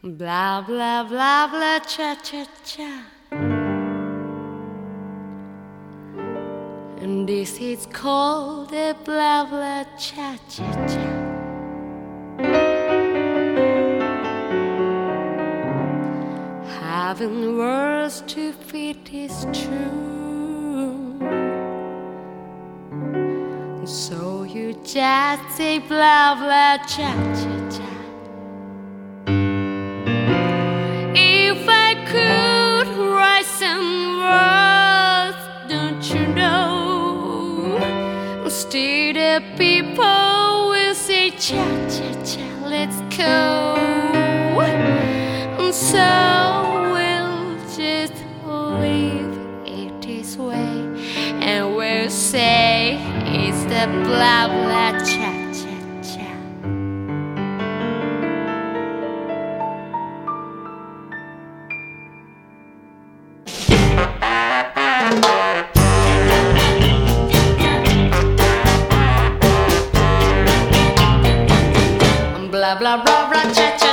Blah blah blah blah cha cha cha. And this is called a blah blah cha cha cha. Having words to fit is true, so you just say blah blah cha cha cha. If I could write some words, don't you know, still the people will say cha cha cha, let's go. So we'll just leave it this way, and we'll say it's the blah blah cha cha cha. Blah blah blah blah cha cha.